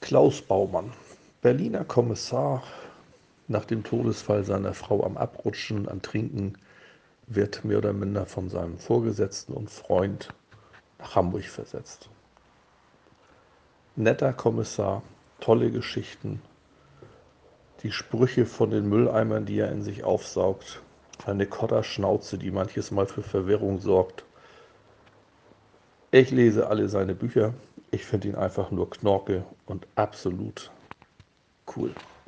Klaus Baumann, Berliner Kommissar, nach dem Todesfall seiner Frau am Abrutschen, am Trinken, wird mehr oder minder von seinem Vorgesetzten und Freund nach Hamburg versetzt. Netter Kommissar, tolle Geschichten, die Sprüche von den Mülleimern, die er in sich aufsaugt, eine Kotterschnauze, die manches Mal für Verwirrung sorgt. Ich lese alle seine Bücher. Ich finde ihn einfach nur knorke und absolut cool.